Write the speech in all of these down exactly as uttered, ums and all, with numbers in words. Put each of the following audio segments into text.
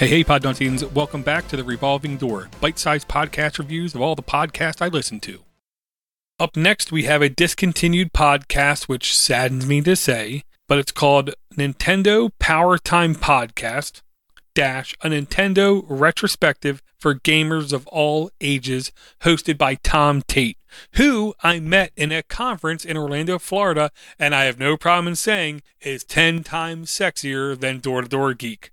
Hey, hey, Podnutsians. Welcome back to the Revolving Door, bite-sized podcast reviews of all the podcasts I listen to. Up next, we have a discontinued podcast, which saddens me to say, but it's called Nintendo Power Time Podcast, dash, a Nintendo retrospective for gamers of all ages, hosted by Tom Tate, who I met in a conference in Orlando, Florida, and I have no problem in saying is ten times sexier than Door to Door Geek.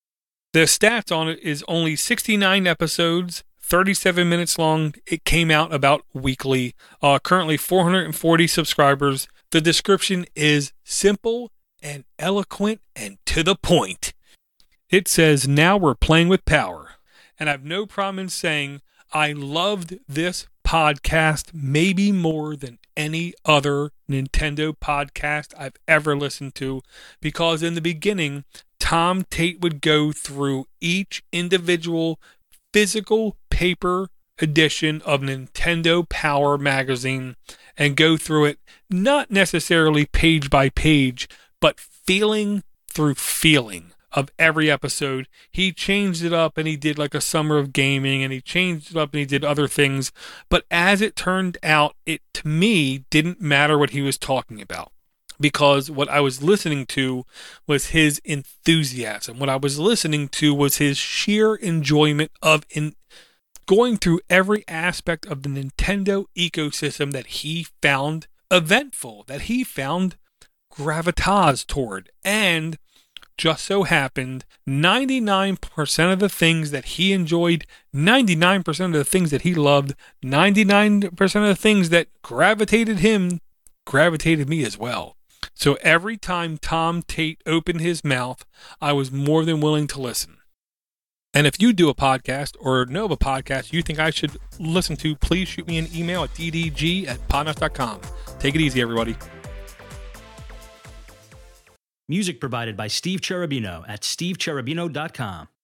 The stats on it is only sixty-nine episodes, thirty-seven minutes long. It came out about weekly. Uh, currently four hundred forty subscribers. The description is simple and eloquent and to the point. It says, now we're playing with power. And I have no problem in saying I loved this podcast maybe more than any other Nintendo podcast I've ever listened to, because in the beginning, Tom Tate would go through each individual physical paper edition of Nintendo Power magazine and go through it, not necessarily page by page, but feeling through feeling of every episode. He changed it up and he did like a summer of gaming and he changed it up and he did other things. But as it turned out, it to me didn't matter what he was talking about, because what I was listening to was his enthusiasm. What I was listening to was his sheer enjoyment of in going through every aspect of the Nintendo ecosystem that he found eventful, that he found gravitas toward. And just so happened, ninety-nine percent of the things that he enjoyed, ninety-nine percent of the things that he loved, ninety-nine percent of the things that gravitated him, gravitated me as well. So every time Tom Tate opened his mouth, I was more than willing to listen. And if you do a podcast or know of a podcast you think I should listen to, please shoot me an email at d d g at podnuts dot com. Take it easy, everybody. Music provided by Steve Cherubino at steve cherubino dot com.